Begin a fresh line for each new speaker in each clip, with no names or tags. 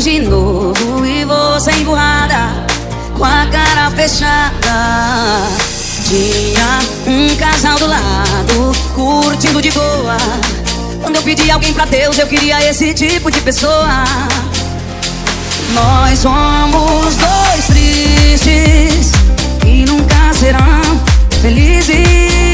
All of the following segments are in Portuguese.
olhos de novo e você emburrada, com a cara fechada. Tinha um casal do lado, curtindo de boa. Quando eu pedi alguém pra Deus, eu queria esse tipo de pessoa. Nós somos dois tristes que nunca serão felizes.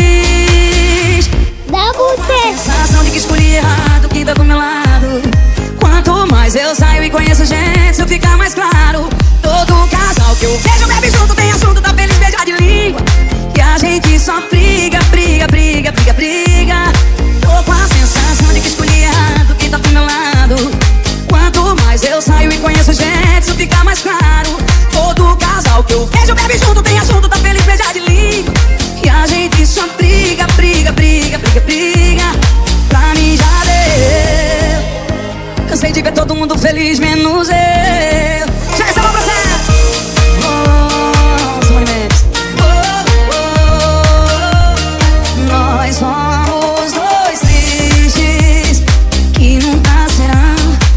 Dá
a sensação de que escolhi errado quem tá do meu lado. Quanto mais eu saio e conheço gente, isso fica mais claro. Todo casal que eu vejo bebe junto, tem assunto, tá feliz, beijar de língua. E a gente só briga, briga, briga, briga, briga. Tô com a sensação de que escolhi errado quem tá do meu lado. Quanto mais eu saio e conheço gente, isso fica mais claro. Todo casal que eu vejo bebe junto, tem assunto, tá feliz, beijar de língua. E a gente só briga, briga, briga, briga, briga. Pra mim já deu. Cansei de ver todo mundo feliz, menos eu. Já essa pra você. Nós somos dois tristes que nunca serão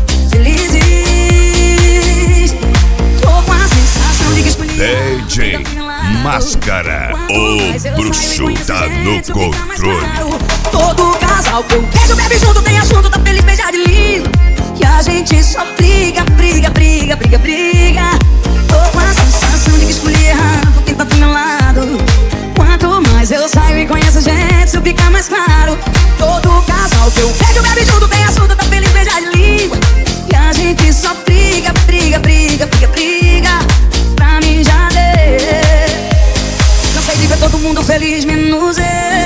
felizes. Tô com a sensação de que escolhi
DJ Máscara, o bruxo tá no controle.
Todo casal que eu vejo bebe junto, tem assunto, tá feliz, beijar de língua. E a gente só briga, briga, briga, briga, briga. Tô com a sensação de que escolhi errado quem tá do meu lado. Quanto mais eu saio e conheço gente, isso fica mais claro. Todo casal que eu vejo bebe junto, tem assunto, tá feliz, beijar de língua. E a gente só briga, briga, briga, briga, briga. Pra mim já deu. Cansei de ver todo mundo feliz, menos eu.